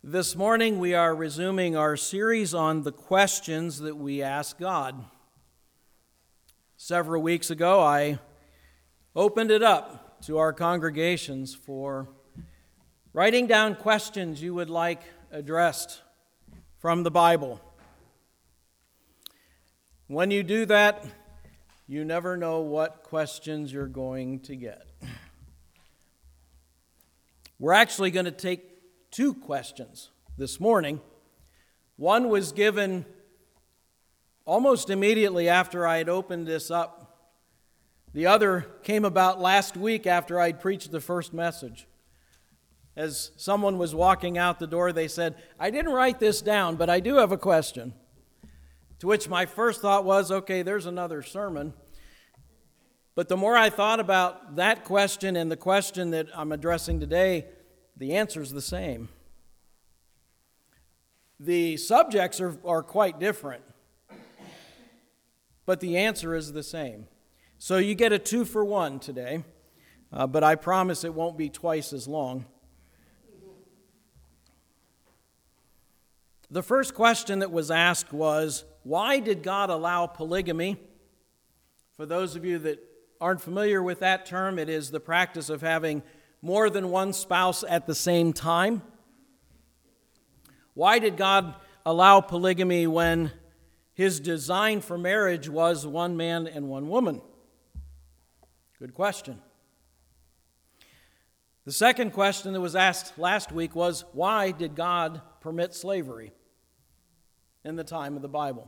This morning we are resuming our series on the questions that we ask God. Several weeks ago I opened it up to our congregations for writing down questions you would like addressed from the Bible. When you do that, you never know what questions you're going to get. We're actually going to take two questions this morning. One was given almost immediately after I had opened this up. The other came about last week after I'd preached the first message. As someone was walking out the door, they said, "I didn't write this down, but I do have a question." To which my first thought was, okay, there's another sermon. But the more I thought about that question and the question that I'm addressing today, the answer is the same. The subjects are quite different, but the answer is the same. So you get a 2-for-1 today, but I promise it won't be twice as long. The first question that was asked was, why did God allow polygamy? For those of you that aren't familiar with that term, it is the practice of having more than one spouse at the same time. Why did God allow polygamy when His design for marriage was one man and one woman? Good question. The second question that was asked last week was, why did God permit slavery in the time of the Bible?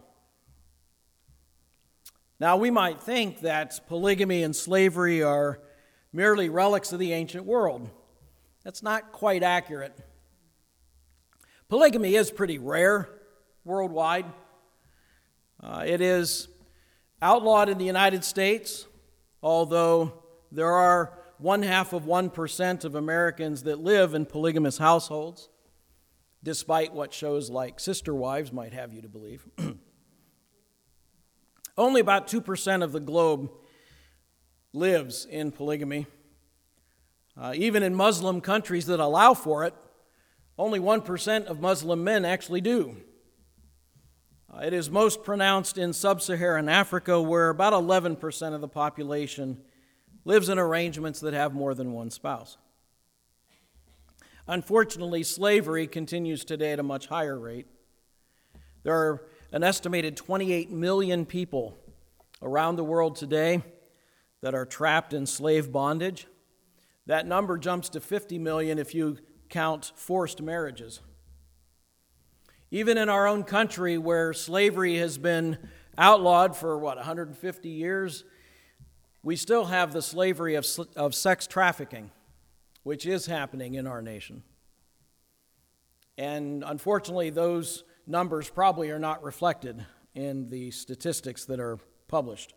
Now, we might think that polygamy and slavery are merely relics of the ancient world. That's not quite accurate. Polygamy is pretty rare worldwide. It is outlawed in the United States, although there are 0.5% of Americans that live in polygamous households, despite what shows like Sister Wives might have you to believe. Only about 2% of the globe lives in polygamy. Even in Muslim countries that allow for it, only 1% of Muslim men actually do. It is most pronounced in sub-Saharan Africa, where about 11% of the population lives in arrangements that have more than one spouse. Unfortunately, slavery continues today at a much higher rate. There are an estimated 28 million people around the world today that are trapped in slave bondage. That number jumps to 50 million if you count forced marriages. Even in our own country, where slavery has been outlawed for 150 years, we still have the slavery of sex trafficking, which is happening in our nation. And unfortunately, those numbers probably are not reflected in the statistics that are published.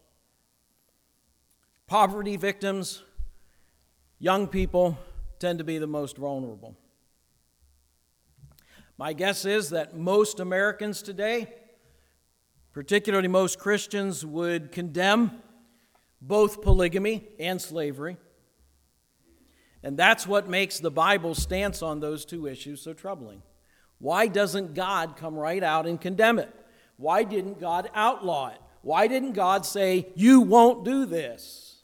Poverty victims, young people, tend to be the most vulnerable. My guess is that most Americans today, particularly most Christians, would condemn both polygamy and slavery. And that's what makes the Bible's stance on those two issues so troubling. Why doesn't God come right out and condemn it? Why didn't God outlaw it? Why didn't God say, you won't do this?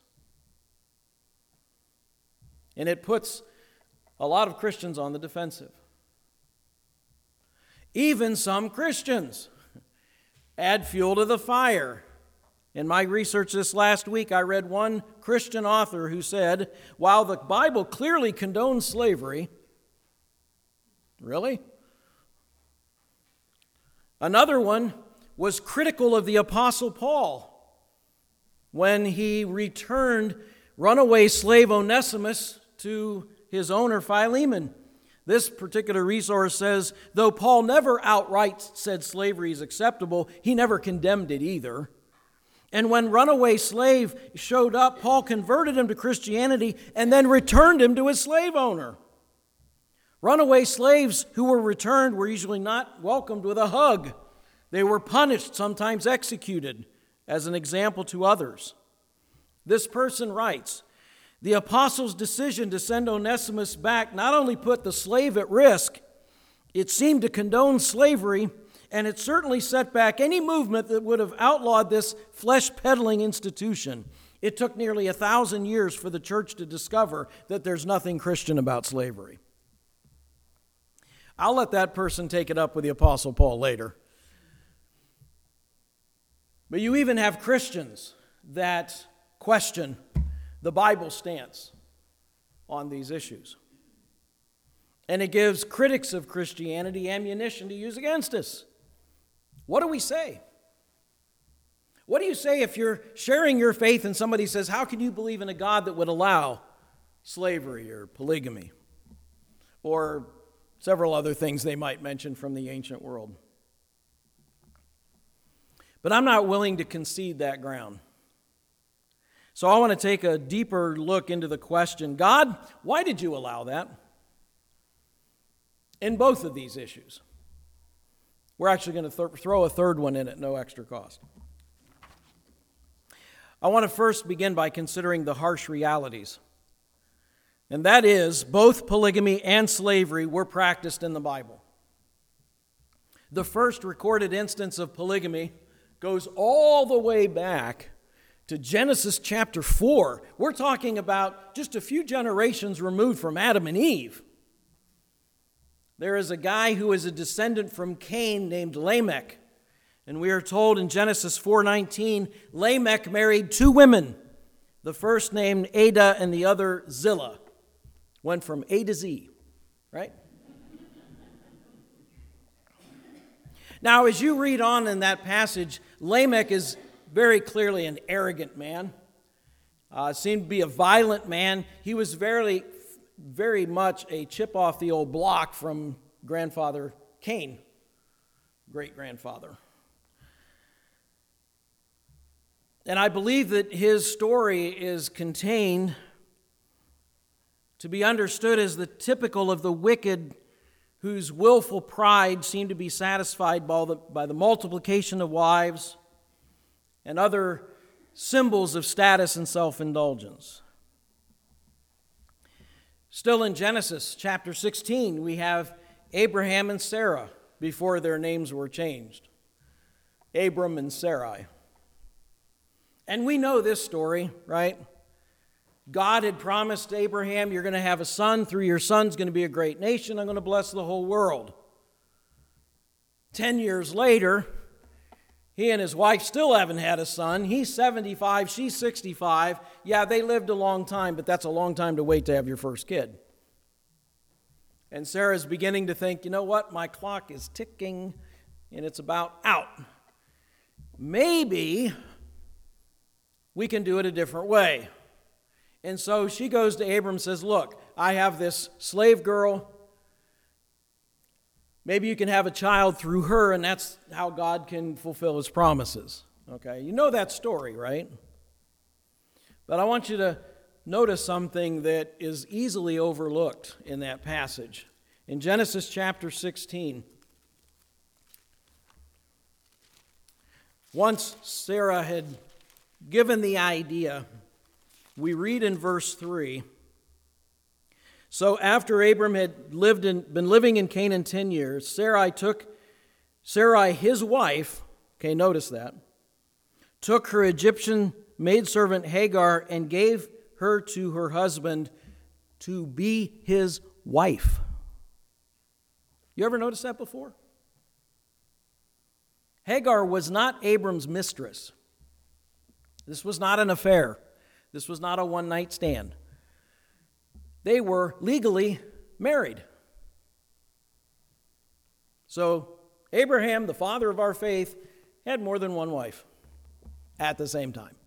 And it puts a lot of Christians on the defensive. Even some Christians add fuel to the fire. In my research this last week, I read one Christian author who said, while the Bible clearly condones slavery, really? Another one was critical of the Apostle Paul when he returned runaway slave Onesimus to his owner Philemon. This particular resource says, though Paul never outright said slavery is acceptable, he never condemned it either. And when runaway slave showed up, Paul converted him to Christianity and then returned him to his slave owner. Runaway slaves who were returned were usually not welcomed with a hug. They were punished, sometimes executed, as an example to others. This person writes, the apostles' decision to send Onesimus back not only put the slave at risk, It seemed to condone slavery, and it certainly set back any movement that would have outlawed this flesh-peddling institution. It took nearly 1,000 years for the church to discover that there's nothing Christian about slavery. I'll let that person take it up with the Apostle Paul later. But you even have Christians that question the Bible stance on these issues. And it gives critics of Christianity ammunition to use against us. What do we say? What do you say if you're sharing your faith and somebody says, how can you believe in a God that would allow slavery or polygamy? Or several other things they might mention from the ancient world. But I'm not willing to concede that ground. So I want to take a deeper look into the question, God, why did you allow that? In both of these issues. We're actually going to throw a third one in at no extra cost. I want to first begin by considering the harsh realities. And that is, both polygamy and slavery were practiced in the Bible. The first recorded instance of polygamy goes all the way back to Genesis chapter 4. We're talking about just a few generations removed from Adam and Eve. There is a guy who is a descendant from Cain named Lamech. And we are told in Genesis 4:19, Lamech married two women, the first named Adah and the other Zillah. Went from A to Z, right? Now, as you read on in that passage, Lamech is very clearly an arrogant man. Seemed to be a violent man. He was very, very much a chip off the old block from grandfather Cain, great-grandfather. And I believe that his story is contained to be understood as the typical of the wicked whose willful pride seemed to be satisfied by the multiplication of wives and other symbols of status and self-indulgence. Still in Genesis chapter 16, we have Abraham and Sarah before their names were changed. Abram and Sarai. And we know this story, right? God had promised Abraham, you're going to have a son. Through your son's going to be a great nation. I'm going to bless the whole world. 10 years later, he and his wife still haven't had a son. He's 75, she's 65. Yeah, they lived a long time, but that's a long time to wait to have your first kid. And Sarah's beginning to think, you know what? My clock is ticking, and it's about out. Maybe we can do it a different way. And so she goes to Abram and says, look, I have this slave girl. Maybe you can have a child through her, and that's how God can fulfill his promises. Okay, you know that story, right? But I want you to notice something that is easily overlooked in that passage. In Genesis chapter 16, once Sarah had given the idea, we read in verse 3, so after Abram had been living in Canaan 10 years, Sarai, his wife, okay, notice that, took her Egyptian maidservant Hagar and gave her to her husband to be his wife. You ever noticed that before? Hagar was not Abram's mistress. This was not an affair. This was not a one-night stand. They were legally married. So Abraham, the father of our faith, had more than one wife at the same time.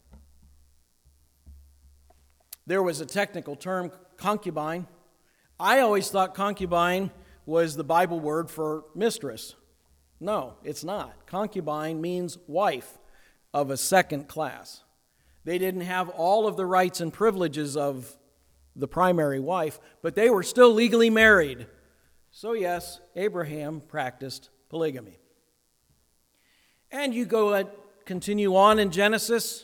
There was a technical term, concubine. I always thought concubine was the Bible word for mistress. No, it's not. Concubine means wife of a second class. They didn't have all of the rights and privileges of the primary wife, but they were still legally married. So yes, Abraham practiced polygamy. And you continue on in Genesis.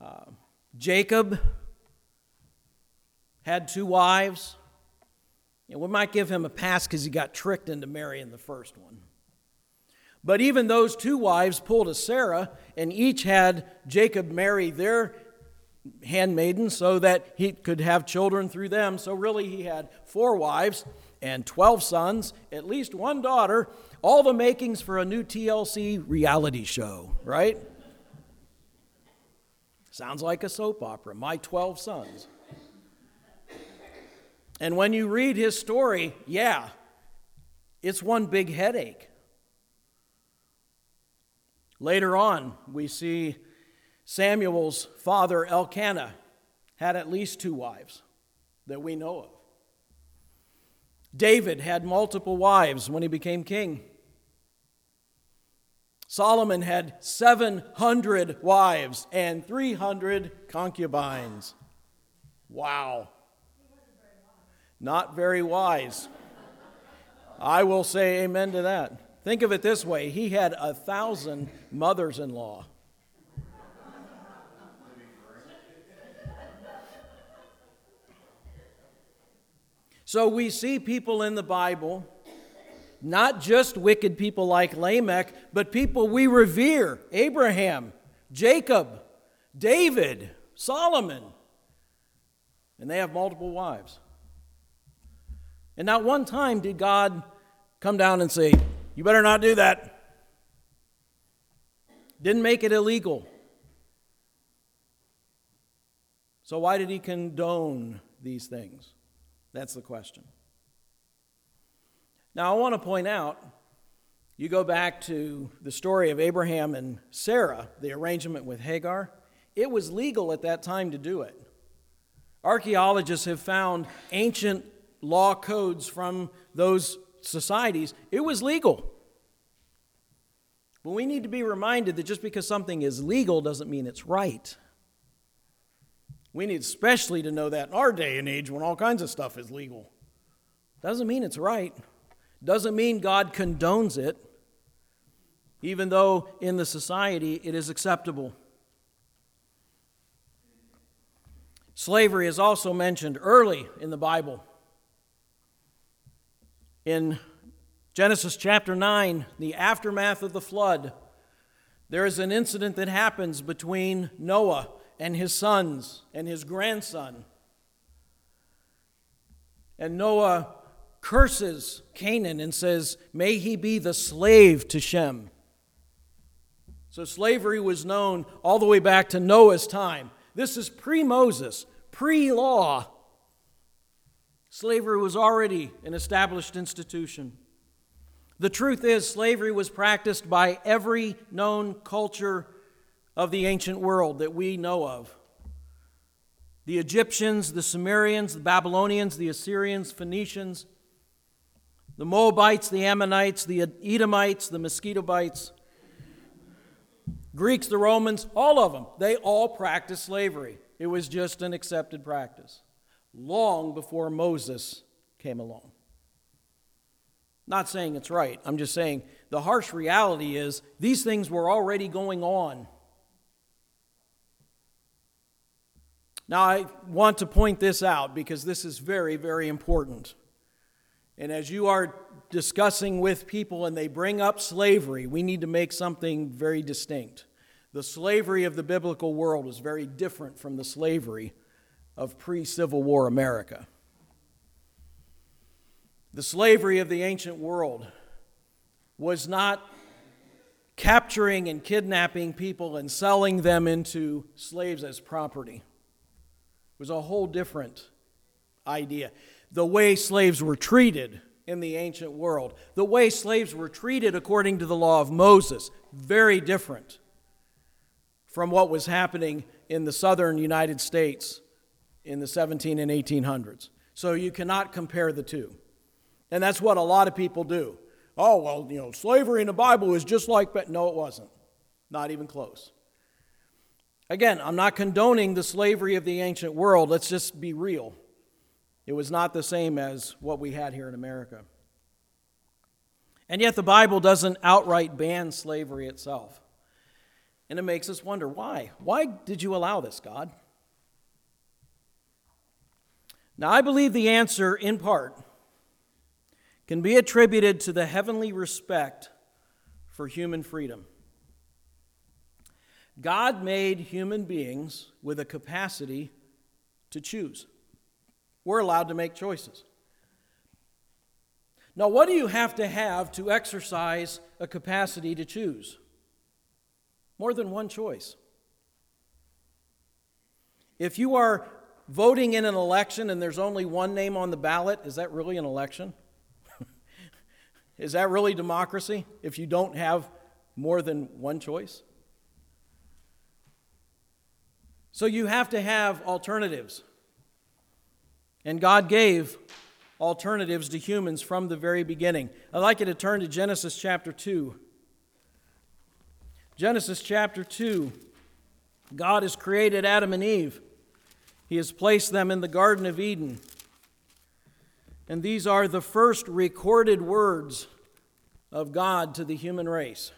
Jacob had two wives, We might give him a pass because he got tricked into marrying the first one. But even those two wives pulled a Sarah, and each had Jacob marry their handmaiden so that he could have children through them. So really he had 4 wives and 12 sons, at least 1 daughter, all the makings for a new TLC reality show, right? Sounds like a soap opera, My 12 Sons. And when you read his story, yeah, it's one big headache. Later on, we see Samuel's father, Elkanah, had at least 2 wives that we know of. David had multiple wives when he became king. Solomon had 700 wives and 300 concubines. Wow. Not very wise. I will say amen to that. Think of it this way. He had 1,000 mothers-in-law. So we see people in the Bible, not just wicked people like Lamech, but people we revere. Abraham, Jacob, David, Solomon. And they have multiple wives. And not one time did God come down and say, you better not do that. Didn't make it illegal. So why did he condone these things? That's the question. Now I want to point out, you go back to the story of Abraham and Sarah, the arrangement with Hagar. It was legal at that time to do it. Archaeologists have found ancient law codes from those societies. It was legal. But we need to be reminded that just because something is legal doesn't mean it's right. We need especially to know that in our day and age when all kinds of stuff is legal. Doesn't mean it's right. Doesn't mean God condones it, even though in the society it is acceptable. Slavery is also mentioned early in the Bible. In Genesis chapter 9, the aftermath of the flood, there is an incident that happens between Noah and his sons and his grandson. And Noah curses Canaan and says, may he be the slave to Shem. So slavery was known all the way back to Noah's time. This is pre-Moses, pre-law. Slavery was already an established institution. The truth is, slavery was practiced by every known culture of the ancient world that we know of. The Egyptians, the Sumerians, the Babylonians, the Assyrians, Phoenicians, the Moabites, the Ammonites, the Edomites, the Mosquitobites, Greeks, the Romans, all of them, they all practiced slavery. It was just an accepted practice, long before Moses came along. Not saying it's right. I'm just saying the harsh reality is these things were already going on. Now, I want to point this out because this is very, very important. And as you are discussing with people and they bring up slavery, we need to make something very distinct. The slavery of the biblical world is very different from the slavery of pre-Civil War America. The slavery of the ancient world was not capturing and kidnapping people and selling them into slaves as property. It was a whole different idea. The way slaves were treated in the ancient world, the way slaves were treated according to the law of Moses, very different from what was happening in the southern United States in the 17 and 1800s. So you cannot compare the two. And that's what a lot of people do. Oh, well, slavery in the Bible is just like that. No, it wasn't. Not even close. Again, I'm not condoning the slavery of the ancient world. Let's just be real. It was not the same as what we had here in America. And yet the Bible doesn't outright ban slavery itself. And it makes us wonder, why? Why did you allow this, God? Now, I believe the answer, in part, can be attributed to the heavenly respect for human freedom. God made human beings with a capacity to choose. We're allowed to make choices. Now, what do you have to exercise a capacity to choose? More than one choice. If you are voting in an election and there's only one name on the ballot, is that really an election? Is that really democracy if you don't have more than one choice? So you have to have alternatives. And God gave alternatives to humans from the very beginning. I'd like you to turn to Genesis chapter 2. Genesis chapter 2. God has created Adam and Eve. He has placed them in the Garden of Eden. And these are the first recorded words of God to the human race.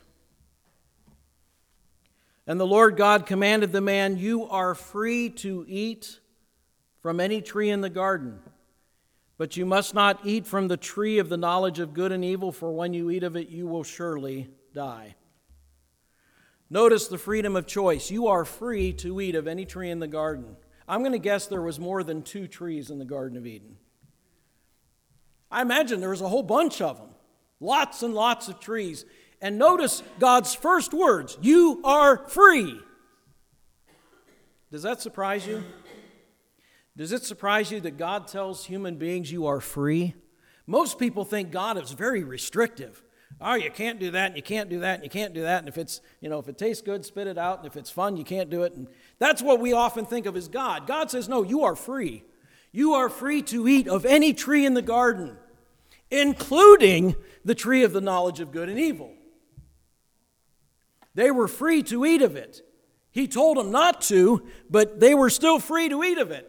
And the Lord God commanded the man, "You are free to eat from any tree in the garden, but you must not eat from the tree of the knowledge of good and evil, for when you eat of it, you will surely die." Notice the freedom of choice. You are free to eat of any tree in the garden. I'm going to guess there was more than 2 trees in the Garden of Eden. I imagine there was a whole bunch of them. Lots and lots of trees. And notice God's first words, "You are free." Does that surprise you? Does it surprise you that God tells human beings you are free? Most people think God is very restrictive. Oh, you can't do that, and you can't do that, and you can't do that, and if it tastes good, spit it out, and if it's fun, you can't do it. And that's what we often think of as God. God says, no, you are free. You are free to eat of any tree in the garden, including the tree of the knowledge of good and evil. They were free to eat of it. He told them not to, but they were still free to eat of it.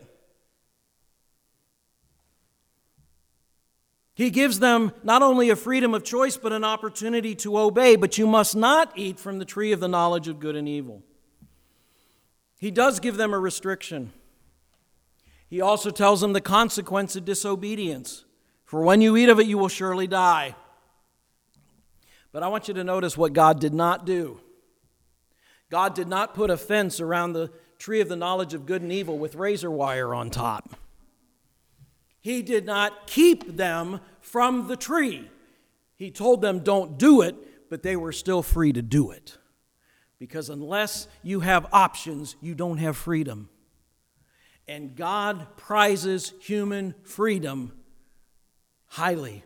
He gives them not only a freedom of choice, but an opportunity to obey. But you must not eat from the tree of the knowledge of good and evil. He does give them a restriction. He also tells them the consequence of disobedience. For when you eat of it, you will surely die. But I want you to notice what God did not do. God did not put a fence around the tree of the knowledge of good and evil with razor wire on top. He did not keep them from the tree. He told them don't do it, but they were still free to do it. Because unless you have options, you don't have freedom. And God prizes human freedom highly.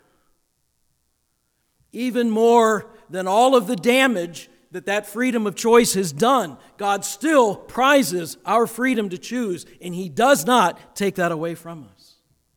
Even more than all of the damage that freedom of choice has done, God still prizes our freedom to choose, and He does not take that away from us.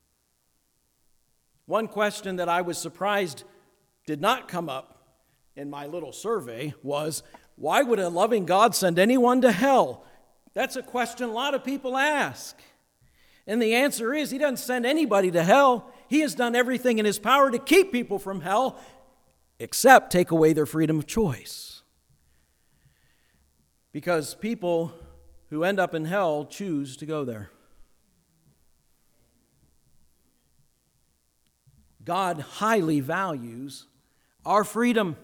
One question that I was surprised did not come up in my little survey was, why would a loving God send anyone to hell? That's a question a lot of people ask. And the answer is, He doesn't send anybody to hell. He has done everything in His power to keep people from hell, except take away their freedom of choice. Because people who end up in hell choose to go there. God highly values our freedom.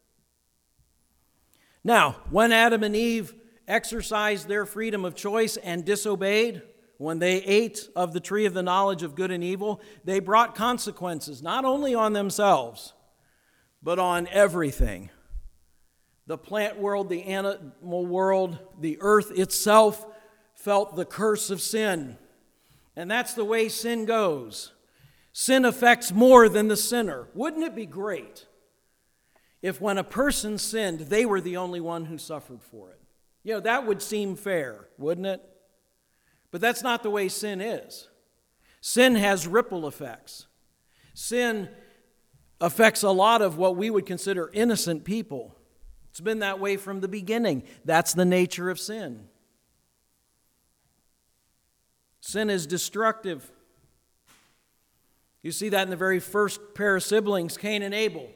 Now, when Adam and Eve exercised their freedom of choice and disobeyed, when they ate of the tree of the knowledge of good and evil, they brought consequences, not only on themselves, but on everything. The plant world, the animal world, the earth itself felt the curse of sin. And that's the way sin goes. Sin affects more than the sinner. Wouldn't it be great if when a person sinned, they were the only one who suffered for it? You know, that would seem fair, wouldn't it? But that's not the way sin is. Sin has ripple effects. Sin affects a lot of what we would consider innocent people. It's been that way from the beginning. That's the nature of sin. Sin is destructive. You see that in the very first pair of siblings, Cain and Abel.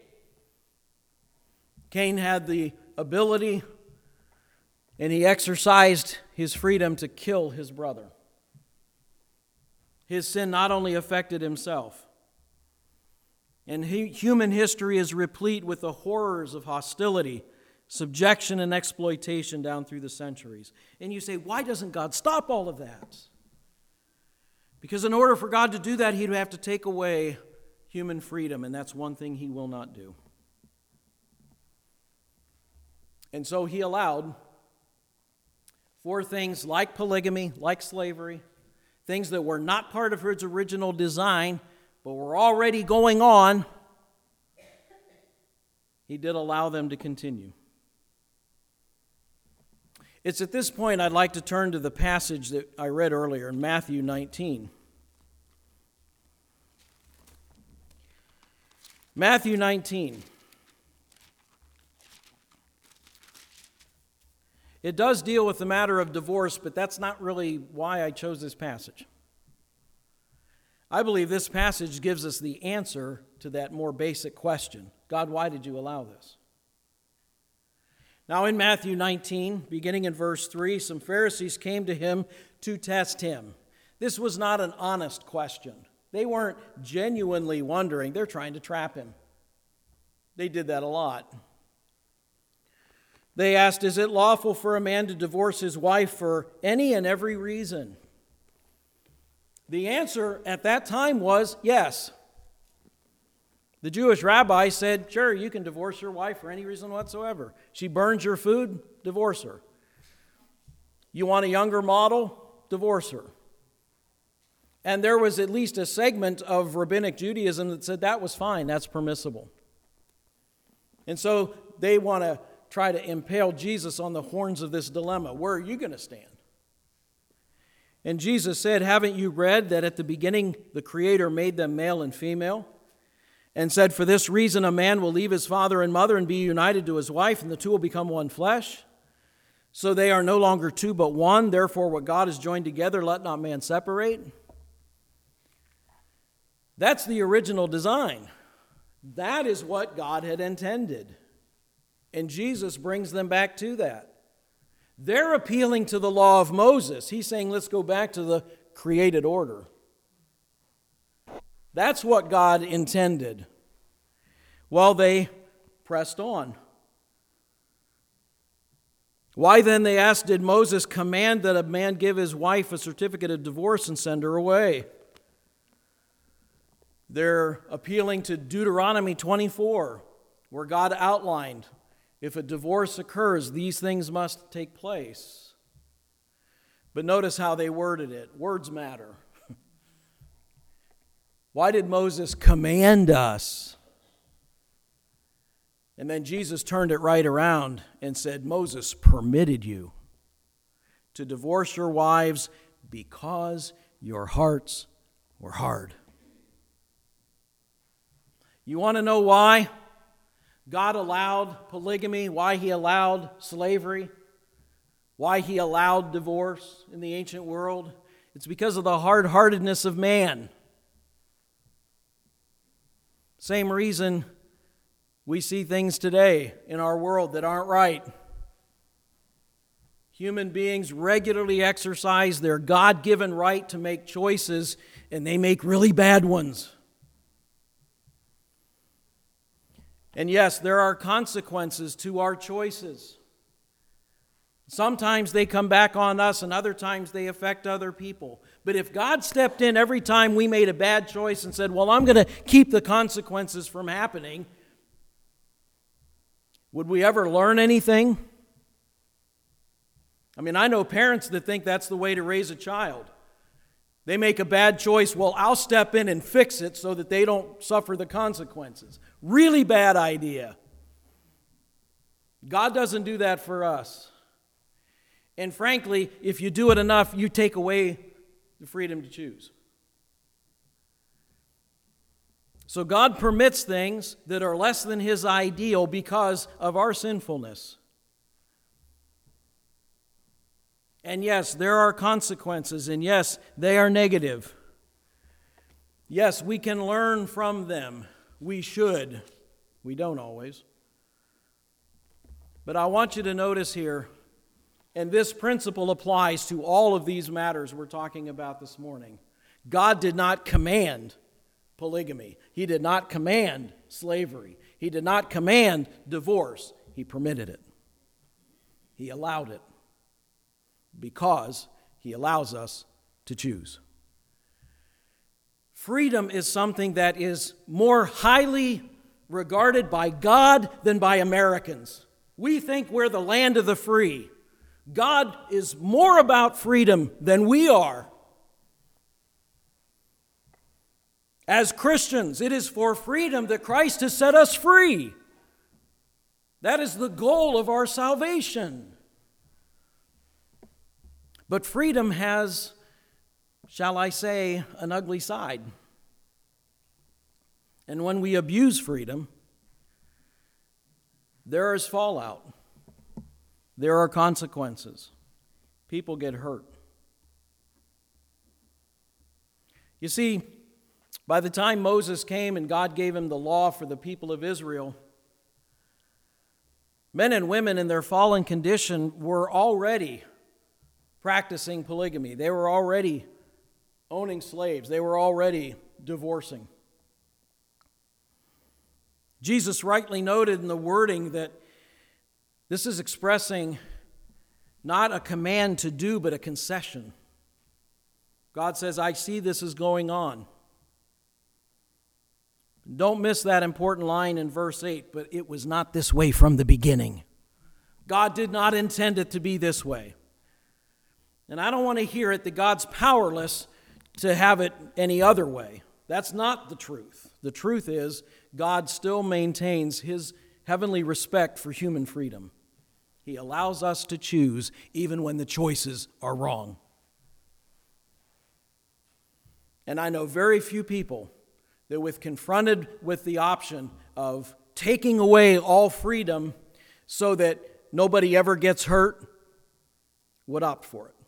Cain had the ability, and he exercised his freedom to kill his brother. His sin not only affected himself, And human history is replete with the horrors of hostility, subjection, and exploitation down through the centuries. And you say, why doesn't God stop all of that? Because in order for God to do that, He'd have to take away human freedom, and that's one thing He will not do. And so He allowed for things like polygamy, like slavery, things that were not part of His original design, but were already going on, He did allow them to continue. It's at this point I'd like to turn to the passage that I read earlier in Matthew 19. Matthew 19. It does deal with the matter of divorce, but that's not really why I chose this passage. I believe this passage gives us the answer to that more basic question. God, why did you allow this? Now in Matthew 19, beginning in verse 3, some Pharisees came to Him to test Him. This was not an honest question. They weren't genuinely wondering. They're trying to trap Him. They did that a lot. They asked, is it lawful for a man to divorce his wife for any and every reason? The answer at that time was yes. The Jewish rabbi said, sure, you can divorce your wife for any reason whatsoever. She burns your food, divorce her. You want a younger model? Divorce her. And there was at least a segment of rabbinic Judaism that said that was fine, that's permissible. And so they want to try to impale Jesus on the horns of this dilemma. Where are you going to stand? And Jesus said, haven't you read that at the beginning the Creator made them male and female? And said, for this reason a man will leave his father and mother and be united to his wife, and the two will become one flesh. So they are no longer two but one. Therefore what God has joined together, let not man separate. That's the original design. That is what God had intended. And Jesus brings them back to that. They're appealing to the law of Moses. He's saying, let's go back to the created order. That's what God intended. Well, they pressed on. Why then, they asked, did Moses command that a man give his wife a certificate of divorce and send her away? They're appealing to Deuteronomy 24, where God outlined, if a divorce occurs, these things must take place. But notice how they worded it. Words matter. Why did Moses command us? And then Jesus turned it right around and said, Moses permitted you to divorce your wives because your hearts were hard. You want to know why God allowed polygamy, why He allowed slavery, why He allowed divorce in the ancient world? It's because of the hard-heartedness of man. Same reason we see things today in our world that aren't right. Human beings regularly exercise their God-given right to make choices, and they make really bad ones. And yes, there are consequences to our choices. Sometimes they come back on us, and other times they affect other people. But if God stepped in every time we made a bad choice and said, well, I'm going to keep the consequences from happening, would we ever learn anything? I mean, I know parents that think that's the way to raise a child. They make a bad choice, well, I'll step in and fix it so that they don't suffer the consequences. Really bad idea. God doesn't do that for us. And frankly, if you do it enough, you take away the freedom to choose. So God permits things that are less than His ideal because of our sinfulness. And yes, there are consequences, and yes, they are negative. Yes, we can learn from them. We should. We don't always. But I want you to notice here, and this principle applies to all of these matters we're talking about this morning. God did not command polygamy. He did not command slavery. He did not command divorce. He permitted it. He allowed it because he allows us to choose. Freedom is something that is more highly regarded by God than by Americans. We think we're the land of the free. God is more about freedom than we are. As Christians, it is for freedom that Christ has set us free. That is the goal of our salvation. But freedom has, shall I say, an ugly side. And when we abuse freedom, there is fallout. There are consequences. People get hurt. You see, by the time Moses came and God gave him the law for the people of Israel, men and women in their fallen condition were already practicing polygamy. They were already owning slaves. They were already divorcing. Jesus rightly noted in the wording that this is expressing not a command to do, but a concession. God says, I see this is going on. Don't miss that important line in verse 8, but it was not this way from the beginning. God did not intend it to be this way. And I don't want to hear it that God's powerless to have it any other way. That's not the truth. The truth is God still maintains his heavenly respect for human freedom. He allows us to choose even when the choices are wrong. And I know very few people that, with confronted with the option of taking away all freedom so that nobody ever gets hurt, would opt for it.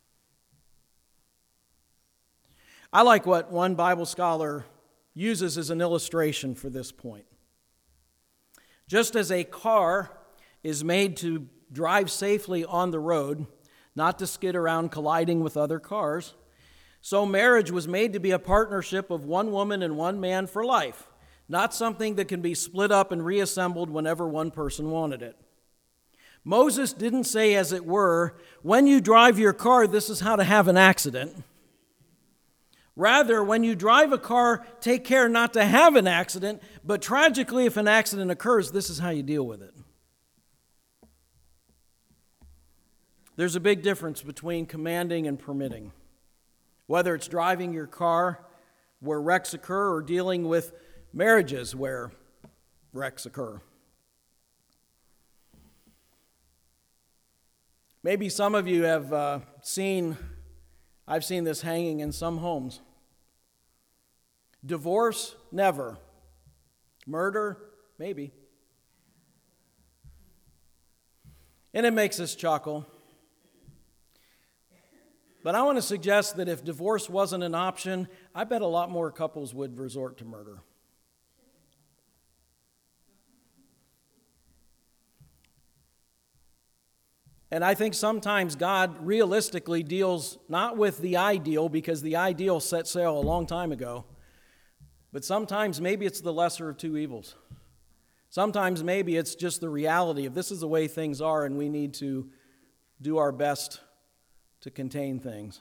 I like what one Bible scholar uses as an illustration for this point. Just as a car is made to drive safely on the road, not to skid around colliding with other cars, so marriage was made to be a partnership of one woman and one man for life, not something that can be split up and reassembled whenever one person wanted it. Moses didn't say, as it were, when you drive your car, this is how to have an accident. Rather, when you drive a car, take care not to have an accident, but tragically, if an accident occurs, this is how you deal with it. There's a big difference between commanding and permitting. Whether it's driving your car where wrecks occur or dealing with marriages where wrecks occur. Maybe some of you have I've seen this hanging in some homes. Divorce, never. Murder, maybe. And it makes us chuckle. But I want to suggest that if divorce wasn't an option, I bet a lot more couples would resort to murder. And I think sometimes God realistically deals not with the ideal, because the ideal set sail a long time ago, but sometimes maybe it's the lesser of two evils. Sometimes maybe it's just the reality of this is the way things are and we need to do our best to contain things.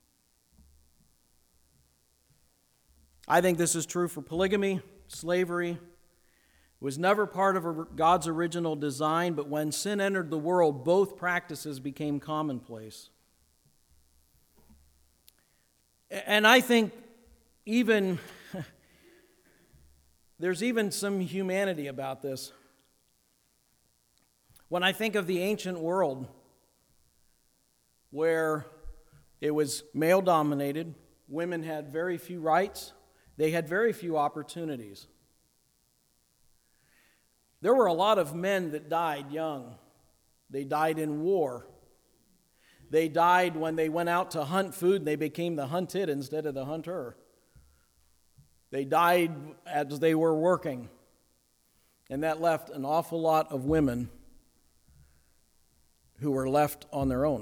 I think this is true for polygamy, slavery. It was never part of God's original design, but when sin entered the world, both practices became commonplace. And I think there's even some humanity about this. When I think of the ancient world, where it was male-dominated, women had very few rights, they had very few opportunities. There were a lot of men that died young. They died in war. They died when they went out to hunt food and they became the hunted instead of the hunter. They died as they were working. And that left an awful lot of women who were left on their own,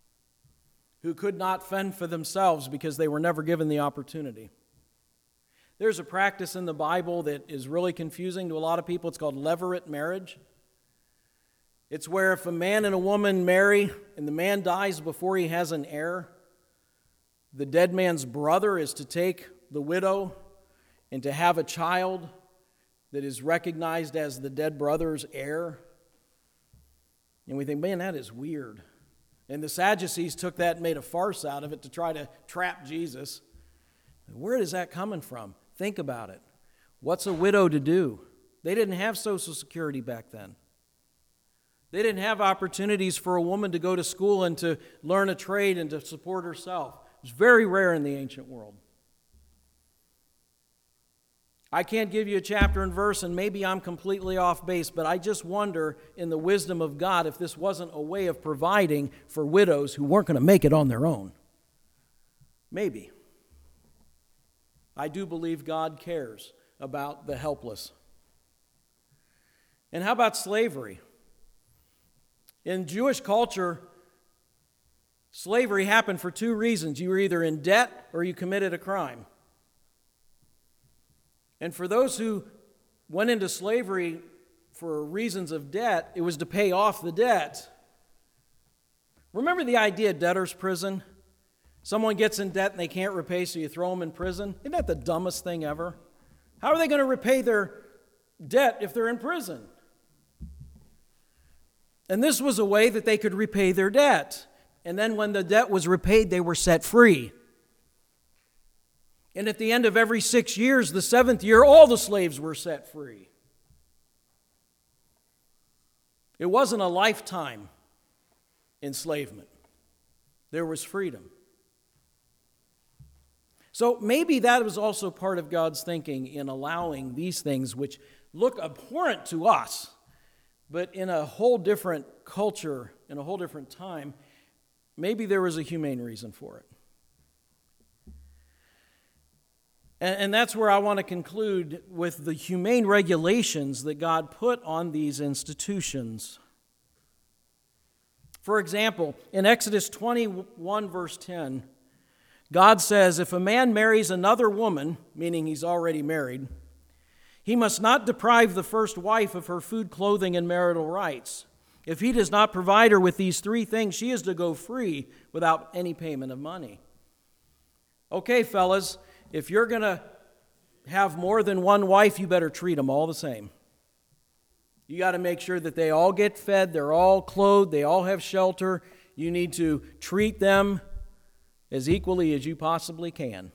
who could not fend for themselves because they were never given the opportunity. There's a practice in the Bible that is really confusing to a lot of people. It's called levirate marriage. It's where if a man and a woman marry and the man dies before he has an heir, the dead man's brother is to take the widow and to have a child that is recognized as the dead brother's heir. And we think, man, that is weird. And the Sadducees took that and made a farce out of it to try to trap Jesus. Where is that coming from? Think about it. What's a widow to do? They didn't have Social Security back then. They didn't have opportunities for a woman to go to school and to learn a trade and to support herself. It was very rare in the ancient world. I can't give you a chapter and verse, and maybe I'm completely off base, but I just wonder in the wisdom of God if this wasn't a way of providing for widows who weren't going to make it on their own. Maybe. I do believe God cares about the helpless. And how about slavery? In Jewish culture, slavery happened for two reasons. You were either in debt or you committed a crime. And for those who went into slavery for reasons of debt, it was to pay off the debt. Remember the idea of debtor's prison? Someone gets in debt and they can't repay, so you throw them in prison. Isn't that the dumbest thing ever? How are they going to repay their debt if they're in prison? And this was a way that they could repay their debt. And then when the debt was repaid, they were set free. And at the end of every 6 years, the 7th year, all the slaves were set free. It wasn't a lifetime enslavement. There was freedom. So maybe that was also part of God's thinking in allowing these things which look abhorrent to us, but in a whole different culture, in a whole different time, maybe there was a humane reason for it. And that's where I want to conclude with the humane regulations that God put on these institutions. For example, in Exodus 21, verse 10, God says, if a man marries another woman, meaning he's already married, he must not deprive the first wife of her food, clothing, and marital rights. If he does not provide her with these three things, she is to go free without any payment of money. Okay, fellas, if you're going to have more than one wife, you better treat them all the same. You got to make sure that they all get fed, they're all clothed, they all have shelter. You need to treat them as equally as you possibly can.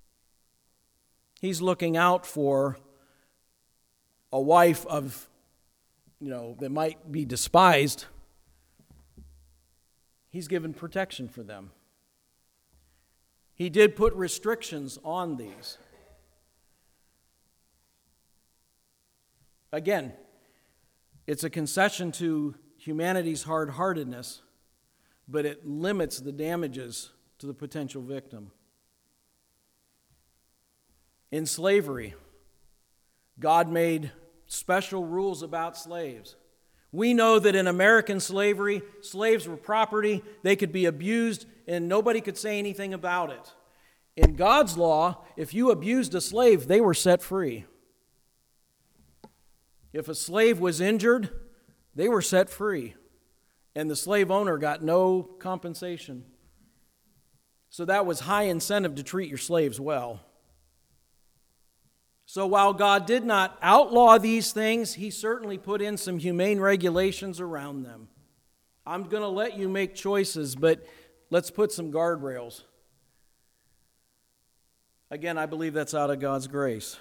He's looking out for a wife of, that might be despised. He's given protection for them. He did put restrictions on these. Again, it's a concession to humanity's hard-heartedness, but it limits the damages to the potential victim. In slavery, God made special rules about slaves. We know that in American slavery, slaves were property, they could be abused, and nobody could say anything about it. In God's law, if you abused a slave, they were set free. If a slave was injured, they were set free, and the slave owner got no compensation. So that was high incentive to treat your slaves well. So while God did not outlaw these things, He certainly put in some humane regulations around them. I'm going to let you make choices, but let's put some guardrails. Again, I believe that's out of God's grace.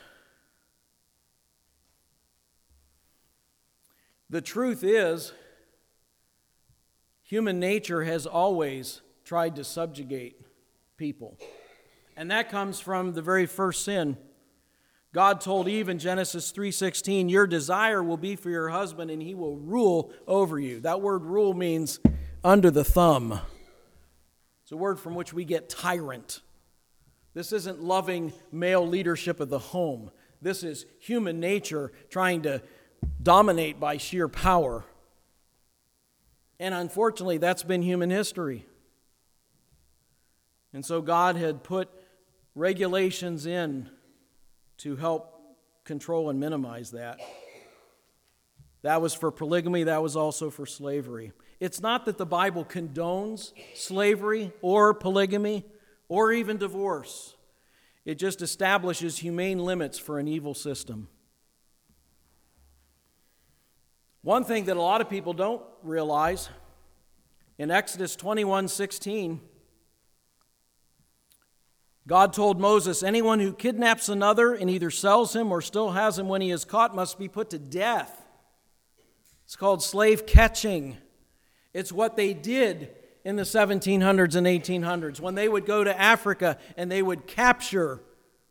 The truth is, human nature has always tried to subjugate people. And that comes from the very first sin. God told Eve in Genesis 3:16, your desire will be for your husband and he will rule over you. That word rule means under the thumb. It's a word from which we get tyrant. This isn't loving male leadership of the home. This is human nature trying to dominate by sheer power. And unfortunately, that's been human history. And so God had put regulations in to help control and minimize that. That was for polygamy, that was also for slavery. It's not that the Bible condones slavery or polygamy or even divorce. It just establishes humane limits for an evil system. One thing that a lot of people don't realize, in Exodus 21:16, God told Moses, anyone who kidnaps another and either sells him or still has him when he is caught must be put to death. It's called slave catching. It's what they did in the 1700s and 1800s when they would go to Africa and they would capture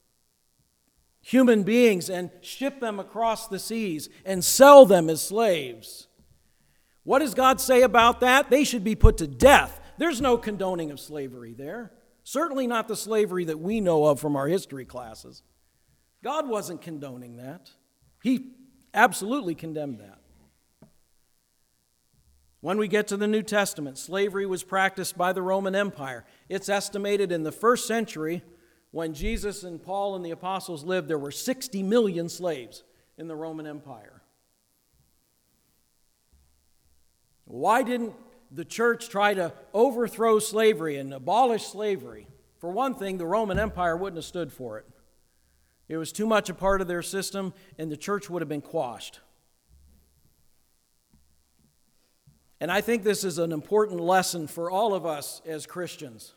human beings and ship them across the seas and sell them as slaves. What does God say about that? They should be put to death. There's no condoning of slavery there. Certainly not the slavery that we know of from our history classes. God wasn't condoning that. He absolutely condemned that. When we get to the New Testament, slavery was practiced by the Roman Empire. It's estimated in the first century, when Jesus and Paul and the apostles lived, there were 60 million slaves in the Roman Empire. Why didn't the church try to overthrow slavery and abolish slavery? For one thing, the Roman Empire wouldn't have stood for it. It was too much a part of their system, and the church would have been quashed. And I think this is an important lesson for all of us as Christians.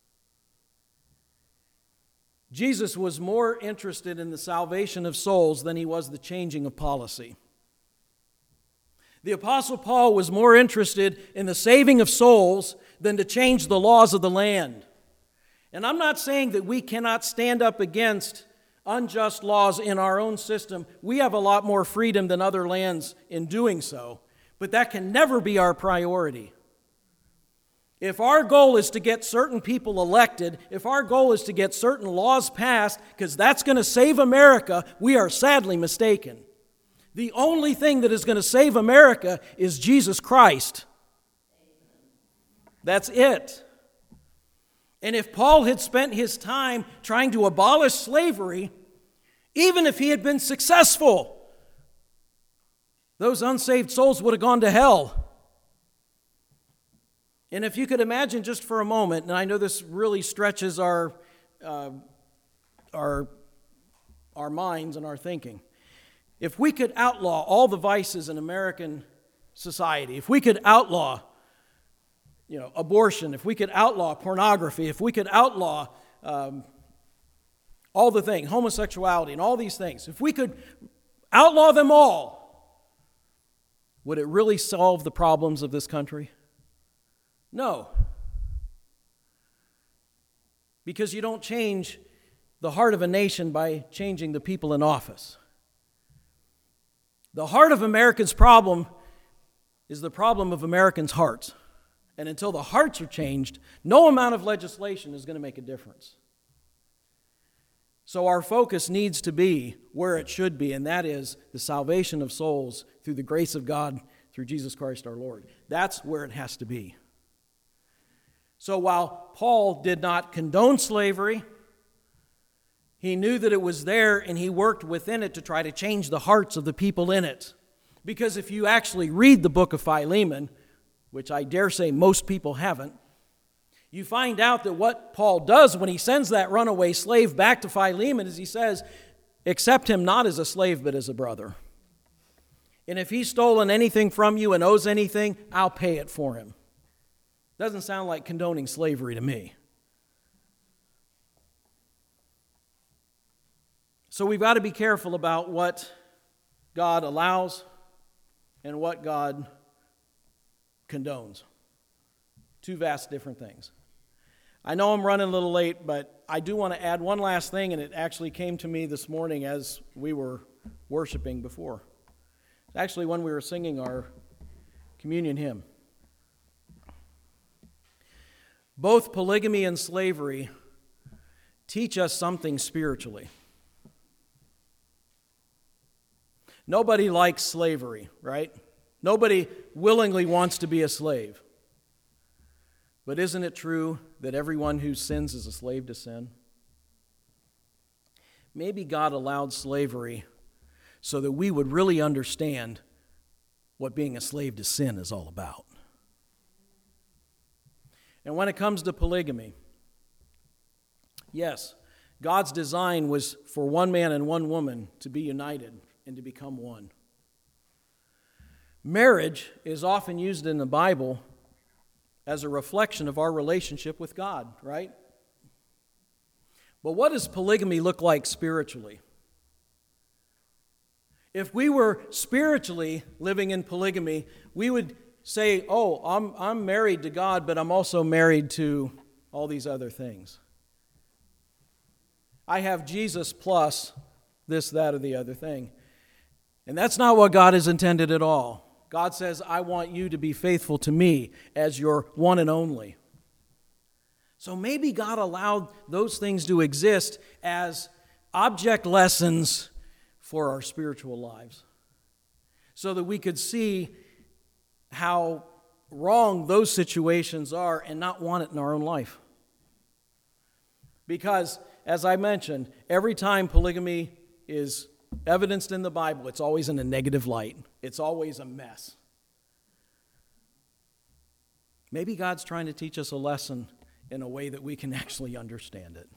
Jesus was more interested in the salvation of souls than he was the changing of policy. The Apostle Paul was more interested in the saving of souls than to change the laws of the land. And I'm not saying that we cannot stand up against unjust laws in our own system. We have a lot more freedom than other lands in doing so. But that can never be our priority. If our goal is to get certain people elected, if our goal is to get certain laws passed, because that's going to save America, we are sadly mistaken. The only thing that is going to save America is Jesus Christ. That's it. And if Paul had spent his time trying to abolish slavery, even if he had been successful, those unsaved souls would have gone to hell. And if you could imagine just for a moment, and I know this really stretches our minds and our thinking. If we could outlaw all the vices in American society, if we could outlaw, abortion, if we could outlaw pornography, if we could outlaw all the things, homosexuality and all these things, if we could outlaw them all, would it really solve the problems of this country? No. Because you don't change the heart of a nation by changing the people in office. The heart of Americans' problem is the problem of Americans' hearts. And until the hearts are changed, no amount of legislation is going to make a difference. So our focus needs to be where it should be, and that is the salvation of souls through the grace of God, through Jesus Christ our Lord. That's where it has to be. So while Paul did not condone slavery, he knew that it was there, and he worked within it to try to change the hearts of the people in it. Because if you actually read the book of Philemon, which I dare say most people haven't, you find out that what Paul does when he sends that runaway slave back to Philemon is he says, accept him not as a slave but as a brother. And if he's stolen anything from you and owes anything, I'll pay it for him. Doesn't sound like condoning slavery to me. So we've got to be careful about what God allows and what God condones. Two vast different things. I know I'm running a little late, but I do want to add one last thing, and it actually came to me this morning as we were worshiping before. Actually, when we were singing our communion hymn. Both polygamy and slavery teach us something spiritually. Nobody likes slavery, right? Nobody willingly wants to be a slave. But isn't it true that everyone who sins is a slave to sin? Maybe God allowed slavery so that we would really understand what being a slave to sin is all about. And when it comes to polygamy, yes, God's design was for one man and one woman to be united and to become one. Marriage is often used in the Bible as a reflection of our relationship with God, right? But what does polygamy look like spiritually? If we were spiritually living in polygamy, we would say, oh, I'm married to God, but I'm also married to all these other things. I have Jesus plus this, that, or the other thing. And that's not what God has intended at all. God says, I want you to be faithful to me as your one and only. So maybe God allowed those things to exist as object lessons for our spiritual lives, so that we could see how wrong those situations are and not want it in our own life. Because, as I mentioned, every time polygamy is evidenced in the Bible, it's always in a negative light. It's always a mess. Maybe God's trying to teach us a lesson in a way that we can actually understand it.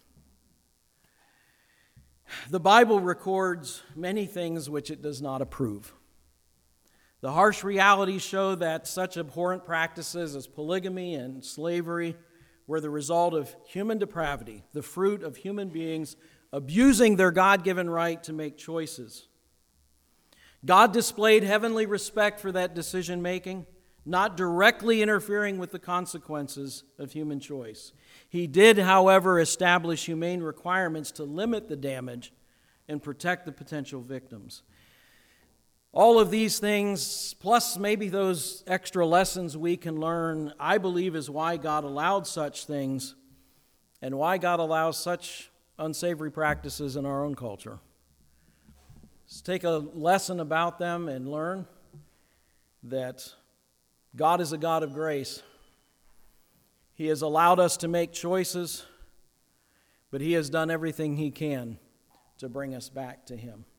The Bible records many things which it does not approve. The harsh realities show that such abhorrent practices as polygamy and slavery were the result of human depravity, the fruit of human beings abusing their God-given right to make choices. God displayed heavenly respect for that decision-making, not directly interfering with the consequences of human choice. He did, however, establish humane requirements to limit the damage and protect the potential victims. All of these things, plus maybe those extra lessons we can learn, I believe is why God allowed such things and why God allows such unsavory practices in our own culture. Let's take a lesson about them and learn that God is a God of grace. He has allowed us to make choices, but He has done everything He can to bring us back to Him.